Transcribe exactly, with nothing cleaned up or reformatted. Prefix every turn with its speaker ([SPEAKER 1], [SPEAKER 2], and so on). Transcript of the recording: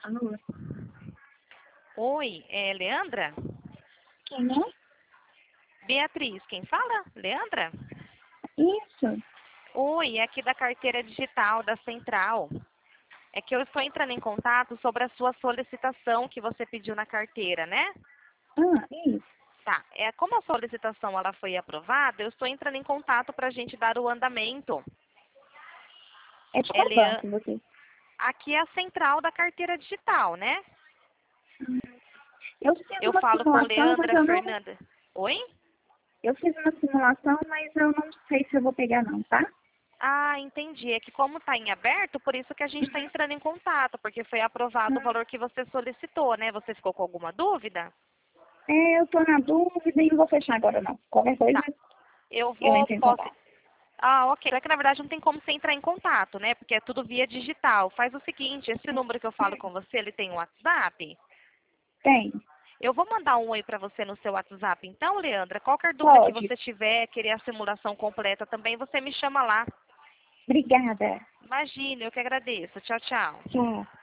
[SPEAKER 1] Alô?
[SPEAKER 2] Oi, é Leandra?
[SPEAKER 1] Quem é?
[SPEAKER 2] Beatriz, quem fala? Leandra?
[SPEAKER 1] Isso.
[SPEAKER 2] Oi, é aqui da carteira digital da Central. É que eu estou entrando em contato sobre a sua solicitação que você pediu na carteira, né?
[SPEAKER 1] Ah, isso.
[SPEAKER 2] Tá, é, como a solicitação ela foi aprovada, eu estou entrando em contato para a gente dar o andamento.
[SPEAKER 1] É de
[SPEAKER 2] É,
[SPEAKER 1] qual
[SPEAKER 2] Lean...
[SPEAKER 1] banco você?
[SPEAKER 2] Aqui é a Central da carteira digital, né?
[SPEAKER 1] Eu fiz
[SPEAKER 2] Eu
[SPEAKER 1] uma
[SPEAKER 2] falo com
[SPEAKER 1] simulação, mas
[SPEAKER 2] Leandra
[SPEAKER 1] eu não...
[SPEAKER 2] Fernanda. Oi?
[SPEAKER 1] Eu fiz uma simulação, mas eu não sei se eu vou pegar não, tá?
[SPEAKER 2] Ah, entendi. É que como está em aberto, por isso que a gente está entrando em contato, porque foi aprovado o
[SPEAKER 1] Hum,
[SPEAKER 2] valor que você solicitou, né? Você ficou com alguma dúvida?
[SPEAKER 1] É, eu tô na dúvida e não vou fechar agora não. Qualquer coisa,
[SPEAKER 2] Tá. Eu
[SPEAKER 1] eu
[SPEAKER 2] vou,
[SPEAKER 1] entro em
[SPEAKER 2] posso...
[SPEAKER 1] contato.
[SPEAKER 2] Ah, ok. É que na verdade não tem como você entrar em contato, né? Porque é tudo via digital. Faz o seguinte, esse número que eu falo com você, ele tem um WhatsApp?
[SPEAKER 1] Tem.
[SPEAKER 2] Eu vou mandar um oi para você no seu WhatsApp. Então, Leandra, qualquer dúvida que
[SPEAKER 1] Pode.
[SPEAKER 2] você tiver, querer a simulação completa também, você me chama lá.
[SPEAKER 1] Obrigada.
[SPEAKER 2] Imagine, eu que agradeço. Tchau, tchau.
[SPEAKER 1] Tchau.